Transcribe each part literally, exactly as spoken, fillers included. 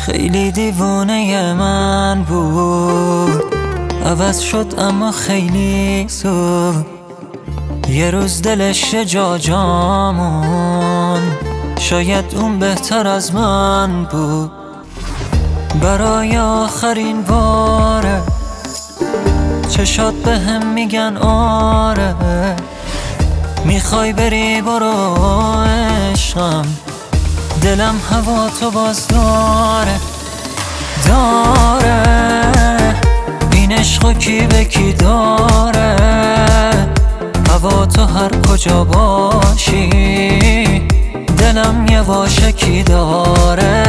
خیلی دیوونه من بود، عوض شد اما خیلی زود. یه روز دلش جا جامون، شاید اون بهتر از من بود. برای آخرین باره چشات به هم میگن آره، میخوای بری برو عشقم، دلم هوا تو باز داره داره. این عشقو کی به کی داره، هوا تو هر کجا باشی، دلم یواشکی داره.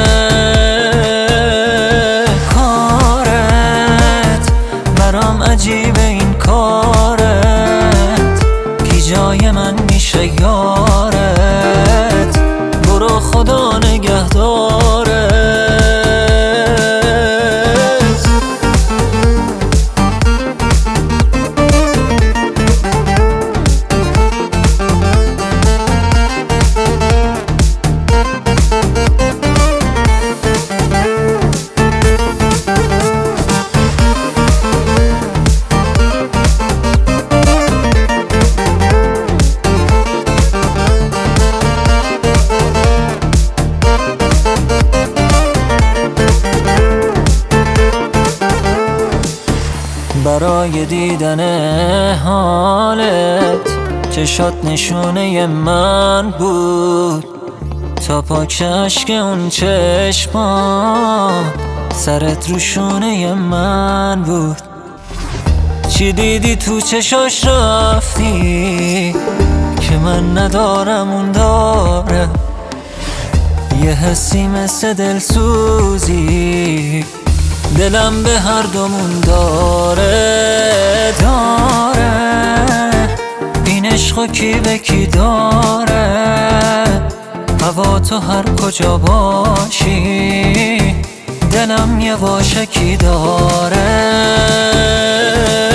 کارت برام عجیبه، این کارت کی جای من میشه یارت، برو خدا نگهدارت. برای دیدن حالت چشات نشونه من بود، تا پاک اشک اون چشمان سرت رو شونه من بود. چی دیدی تو چشاش رفتی که من ندارم اون داره، یه حسی مثل دلسوزی دلم به هر دومون داره داره. این عشقو کی به کی داره، هوا تو هر کجا باشی، دلم یواشکی داره.